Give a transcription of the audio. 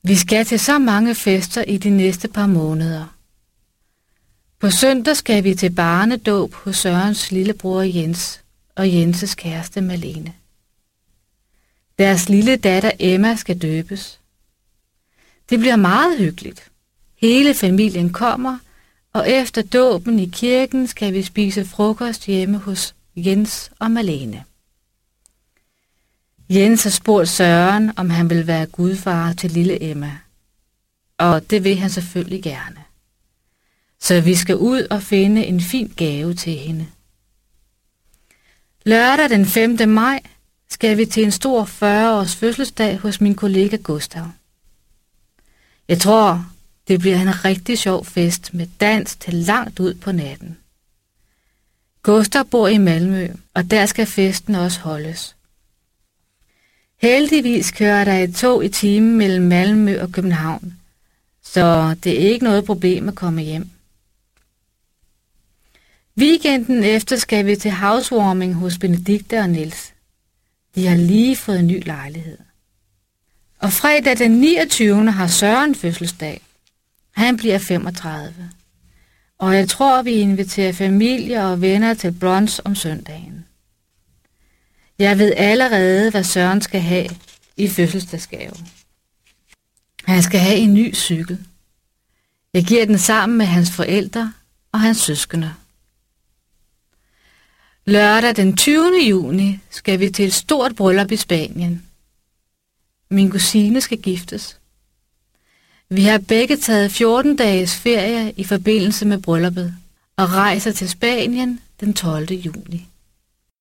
Vi skal til så mange fester i de næste par måneder. På søndag skal vi til barnedåb hos Sørens lillebror Jens og Jenses kæreste Malene. Deres lille datter Emma skal døbes. Det bliver meget hyggeligt. Hele familien kommer, og efter dåben i kirken skal vi spise frokost hjemme hos Jens og Malene. Jens har spurgt Søren, om han vil være gudfar til lille Emma. Og det vil han selvfølgelig gerne. Så vi skal ud og finde en fin gave til hende. Lørdag den 5. maj skal vi til en stor 40-års fødselsdag hos min kollega Gustav. Jeg tror, det bliver en rigtig sjov fest med dans til langt ud på natten. Gustav bor i Malmø, og der skal festen også holdes. Heldigvis kører der et tog i timen mellem Malmø og København, så det er ikke noget problem at komme hjem. Weekenden efter skal vi til housewarming hos Benedikte og Niels. De har lige fået en ny lejlighed. Og fredag den 29. har Søren fødselsdag. Han bliver 35. Og jeg tror, vi inviterer familie og venner til brunch om søndagen. Jeg ved allerede, hvad Søren skal have i fødselsdagsgave. Han skal have en ny cykel. Jeg giver den sammen med hans forældre og hans søskende. Lørdag den 20. juni skal vi til et stort bryllup i Spanien. Min kusine skal giftes. Vi har begge taget 14 dages ferie i forbindelse med brylluppet og rejser til Spanien den 12. juni.